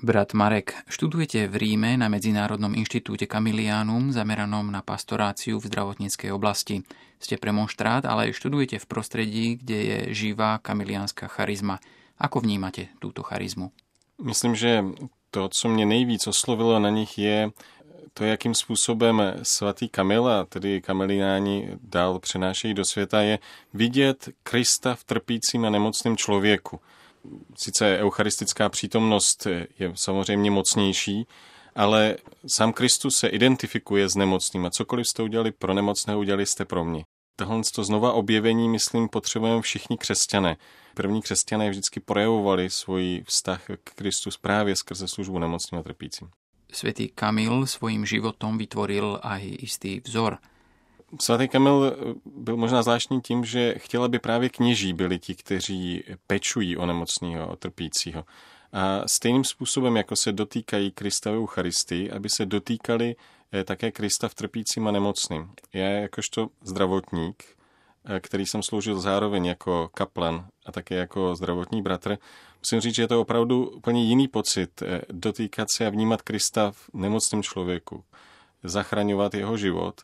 Brat Marek, študujete v Ríme na Medzinárodnom inštitúte Camillianum zameranom na pastoráciu v zdravotníckej oblasti. Ste premonštrát, ale študujete v prostredí, kde je živá kamiliánska charizma. Ako vnímate túto charizmu? Myslím, že to, co mě nejvíc oslovilo na nich, je to, jakým způsobem svatý Kamil, a tedy kamiliáni dál přenášejí do světa, je vidět Krista v trpícím a nemocném člověku. Sice eucharistická přítomnost je samozřejmě mocnější, ale sám Kristus se identifikuje s nemocným a cokoliv jste udělali pro nemocného, udělali jste pro mě. Tohle znova objevení, myslím, potřebujeme všichni křesťané. První křesťané vždycky projevovali svůj vztah k Kristu právě skrze službu nemocným a trpícím. Svätý Kamil svojím životom vytvoril aj istý vzor. Svatý Kamil byl možná zvláštní tím, že chtěl, aby právě kněží byli ti, kteří pečují o nemocného, o trpícího. A stejným způsobem, jako se dotýkají Krista v Eucharistii, aby se dotýkali také Krista v trpícím a nemocným. Já jakožto zdravotník, který jsem sloužil zároveň jako kaplan a také jako zdravotní bratr, musím říct, že je to opravdu úplně jiný pocit dotýkat se a vnímat Krista v nemocném člověku, zachraňovat jeho život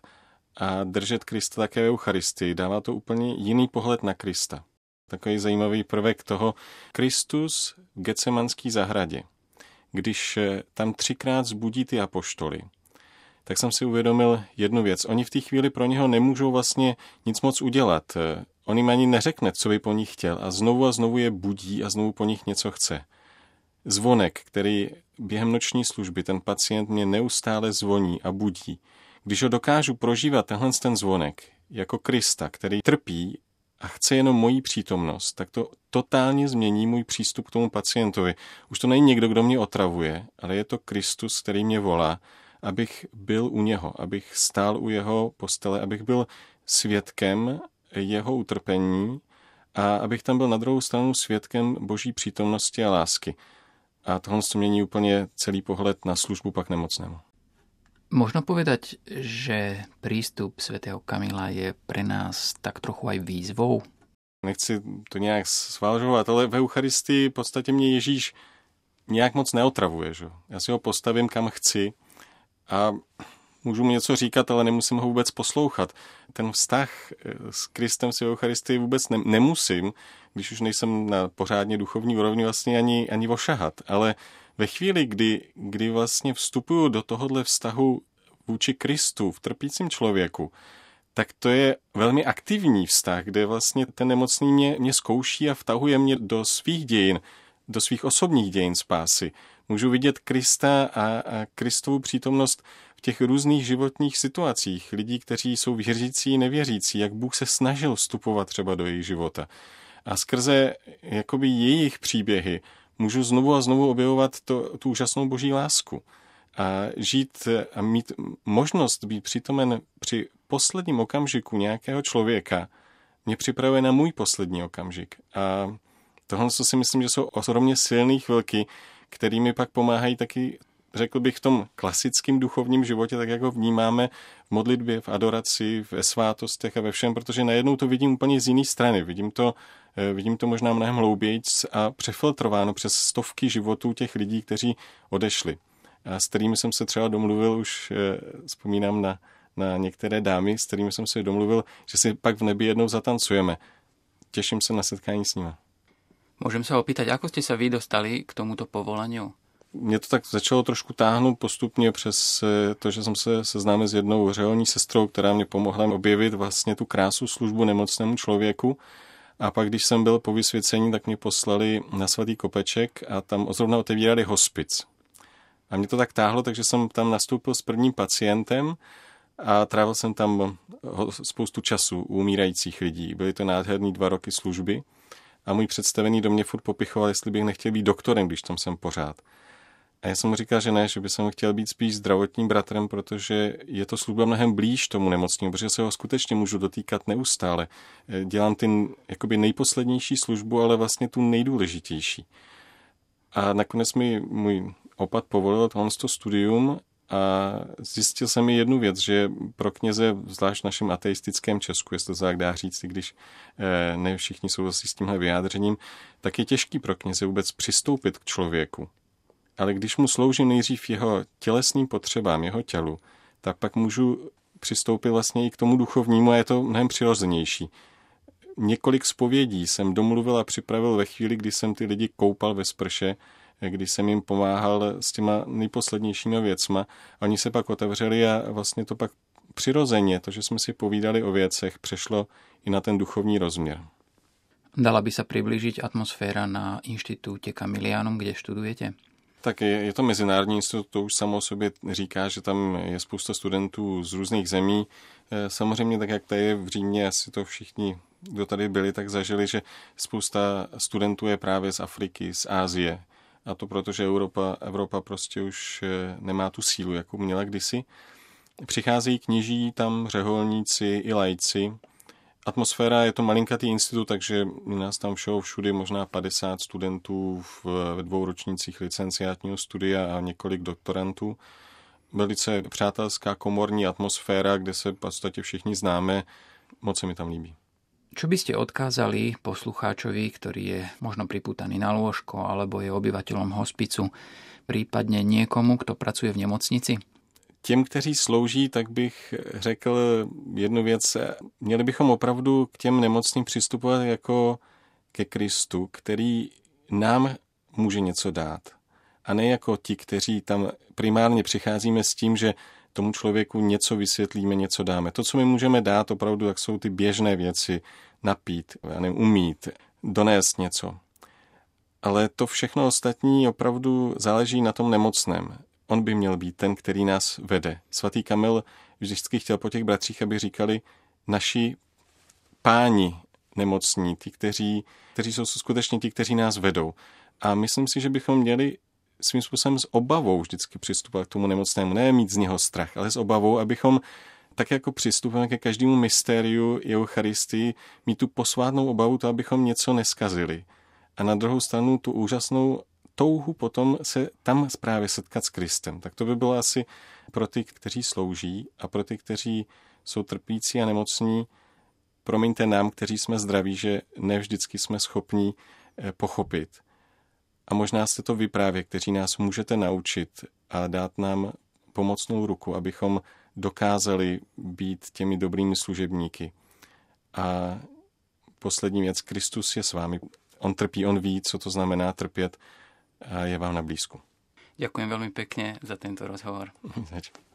a držet Krista také v Eucharistii. Dává to úplně jiný pohled na Krista. Takový zajímavý prvek toho Kristus v Getsemanské zahradě. Když tam 3krát zbudí ty apoštoly, tak jsem si uvědomil jednu věc. Oni v té chvíli pro něho nemůžou vlastně nic moc udělat. On jim ani neřekne, co by po nich chtěl a znovu je budí a znovu po nich něco chce. Zvonek, který během noční služby ten pacient mě neustále zvoní a budí. Když ho dokážu prožívat ten zvonek jako Krista, který trpí a chce jenom moji přítomnost, tak to totálně změní můj přístup k tomu pacientovi. Už to není někdo, kdo mě otravuje, ale je to Kristus, který mě volá, abych byl u něho, abych stál u jeho postele, abych byl svědkem jeho utrpení a abych tam byl na druhou stranu svědkem Boží přítomnosti a lásky. A tohle to mění úplně celý pohled na službu pak nemocnému. Možno povedať, že prístup svätého Kamila je pre nás tak trochu aj výzvou? Nechci to nějak svážovat, ale v Eucharistii v podstatě mě Ježíš nějak moc neotravuje. Že? Já si ho postavím kam chci a můžu mu něco říkat, ale nemusím ho vůbec poslouchat. Ten vztah s Kristem si v Eucharistii vůbec nemusím, když už nejsem na pořádně duchovní úrovni vlastně ani ošahat. Ale ve chvíli, kdy vlastně vstupuju do tohohle vztahu vůči Kristu v trpícím člověku, tak to je velmi aktivní vztah, kde vlastně ten nemocný mě zkouší a vtahuje mě do svých dějin, do svých osobních dějin spásy. Můžu vidět Krista a Kristovu přítomnost v těch různých životních situacích. Lidí, kteří jsou věřící, nevěřící, jak Bůh se snažil vstupovat třeba do jejich života. A skrze jakoby jejich příběhy můžu znovu a znovu objevovat tu úžasnou Boží lásku. A žít a mít možnost být přítomen při posledním okamžiku nějakého člověka mě připravuje na můj poslední okamžik. A tohle si myslím, že jsou ohromně silné chvilky, kterými pak pomáhají taky, řekl bych, v tom klasickém duchovním životě, tak jak ho vnímáme v modlitbě, v adoraci, ve svátostech a ve všem, protože najednou to vidím úplně z jiné strany. Vidím to možná mnohem hloubějc a přefiltrováno přes stovky životů těch lidí, kteří odešli. A s kterými jsem se třeba domluvil, už vzpomínám na některé dámy, s kterými jsem se domluvil, že si pak v nebi jednou zatancujeme. Těším se na setkání s nimi. Môžem sa opýtať, ako ste sa vy dostali k tomuto povolaniu? Mě to tak začalo trošku táhnout postupně přes to, že jsem se seznámil s jednou řeholní sestrou, která mě pomohla objevit vlastně tu krásu službu nemocnému člověku. A pak, když jsem byl po vysvěcení, tak mě poslali na Svatý Kopeček a tam zrovna otevírali hospic. A mě to tak táhlo, takže jsem tam nastoupil s prvním pacientem a trávil jsem tam spoustu času u umírajících lidí. Byly to nádherný 2 roky služby a můj představený do mě furt popichoval, jestli bych nechtěl být doktorem, když tam jsem pořád. A já jsem mu říkal, že ne, že bych chtěl být spíš zdravotním bratrem, protože je to služba mnohem blíž tomu nemocnému, protože se ho skutečně můžu dotýkat neustále. Dělám ty jakoby nejposlednější službu, ale vlastně tu nejdůležitější. A nakonec mi můj opat povolil tohle studium a zjistil jsem i jednu věc, že pro kněze, zvlášť v našem ateistickém Česku, jestli to tak dá říct, i když ne všichni souhlasí s tímhle vyjádřením, tak je těžký pro kněze vůbec přistoupit k člověku. Ale když mu sloužím nejdřív jeho tělesným potřebám, jeho tělu, tak pak můžu přistoupit vlastně i k tomu duchovnímu a je to mnohem přirozenější. Několik zpovědí jsem domluvil a připravil ve chvíli, kdy jsem ty lidi koupal ve sprše, kdy jsem jim pomáhal s těma nejposlednějšíma věcma. Oni se pak otevřeli a vlastně to pak přirozeně, to, že jsme si povídali o věcech, přešlo i na ten duchovní rozměr. Dala by sa priblížiť atmosféra na inštitúte Camilianum, kde študujete? Tak je to mezinárodní institut, to už samo o sobě říká, že tam je spousta studentů z různých zemí. Samozřejmě tak, jak tady v Římě, asi to všichni, kdo tady byli, tak zažili, že spousta studentů je právě z Afriky, z Asie. A to proto, že Evropa prostě už nemá tu sílu, jakou měla kdysi. Přicházejí kněží, tam řeholníci i laici. Atmosféra, je to malinkatý institut, takže nás tam všudy možná 50 studentů ve 2 ročnících licenciátního studia a několik doktorantů. Velice přátelská komorní atmosféra, kde se v podstatě všichni známe. Moc se mi tam líbí. Čo by ste odkázali poslucháčovi, ktorý je možno pripútaný na lôžko alebo je obyvateľom hospicu, prípadne niekomu, kto pracuje v nemocnici? Těm, kteří slouží, tak bych řekl jednu věc. Měli bychom opravdu k těm nemocným přistupovat jako ke Kristu, který nám může něco dát. A ne jako ti, kteří tam primárně přicházíme s tím, že tomu člověku něco vysvětlíme, něco dáme. To, co my můžeme dát opravdu, tak jsou ty běžné věci. Napít, umít, donést něco. Ale to všechno ostatní opravdu záleží na tom nemocném. On by měl být ten, který nás vede. Svatý Kamil vždycky chtěl po těch bratřích, aby říkali naši páni nemocní, ti, kteří jsou skutečně ti, kteří nás vedou. A myslím si, že bychom měli svým způsobem s obavou vždycky přistupovat k tomu nemocnému. Ne mít z něho strach, ale s obavou, abychom tak jako přistupujeme ke každému mystériu Eucharistii, mít tu posvátnou obavu, to, abychom něco neskazili. A na druhou stranu tu úžasnou touhu potom se tam právě setkat s Kristem. Tak to by bylo asi pro ty, kteří slouží a pro ty, kteří jsou trpící a nemocní. Promiňte nám, kteří jsme zdraví, že ne vždycky jsme schopni pochopit. A možná jste to vy právě, kteří nás můžete naučit a dát nám pomocnou ruku, abychom dokázali být těmi dobrými služebníky. A poslední věc, Kristus je s vámi. On trpí, on ví, co to znamená trpět a je vám na blízku. Ďakujem veľmi pekne za tento rozhovor.